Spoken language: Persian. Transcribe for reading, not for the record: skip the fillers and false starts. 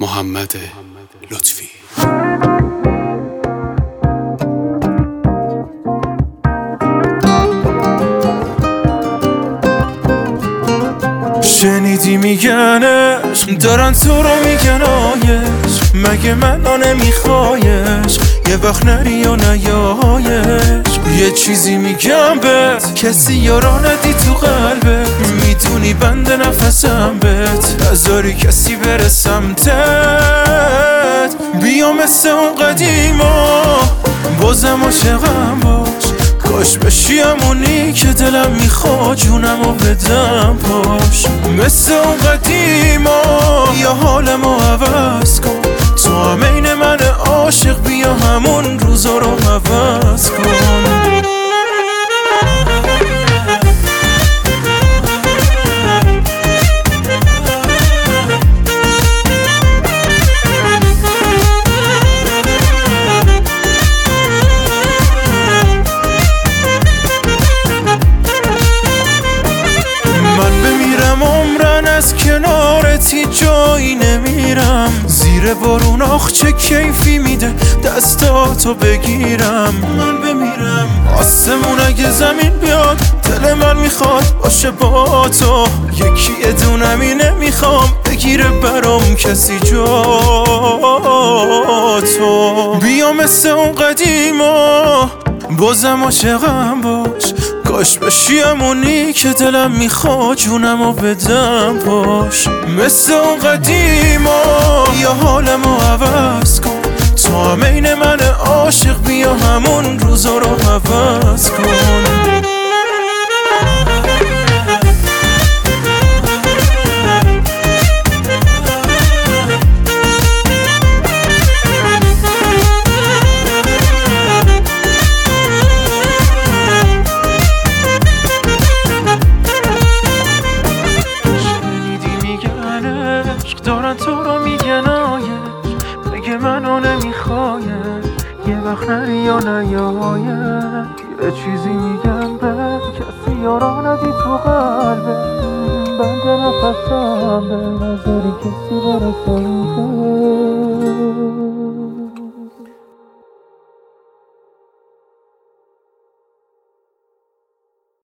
محمد لطفی. شنیدی میگن عشق دارن تو رو میگن آیش، مگه من نمیخوایش؟ یه وقت نری و نیایش. یه چیزی میگم بهت، کسی یارا ندی تو قلبت، میدونی بند نفسم بهت، نذاری کسی بره سمتت. بیا مثل اون قدیما بازم عاشقم باش، کاش بشی همونی که دلم میخواد جونمو بدم پاش. مثل اون قدیما یا حالمو عوض کن، تو هم این من عاشق، بیا همون روزا رو عوض کن. از کنارتی جایی نمیرم، زیر بارون آخ چه کیفی میده دستاتو بگیرم. من بمیرم آسمون اگه زمین بیاد، دل من میخواد باشه با تو، یکی ادونمی نمیخوام بگیره برام کسی جا تو. بیا مثل اون قدیما بازم عاشقم باش، کاش بشی همونی که دلم میخواد جونمو بدم پاش. مثل اون قدیما یا حالمو عوض کن، تو هم این من عاشق، بیا همون روزا رو عوض کن. دارن تو رو میگن آیش، مگه منو نمیخوایش؟ یه وقت نری یا نیایش. یه چیزی میگم به کسی یارا ندی تو قلبه، بند نفسم به نظری کسی برسه.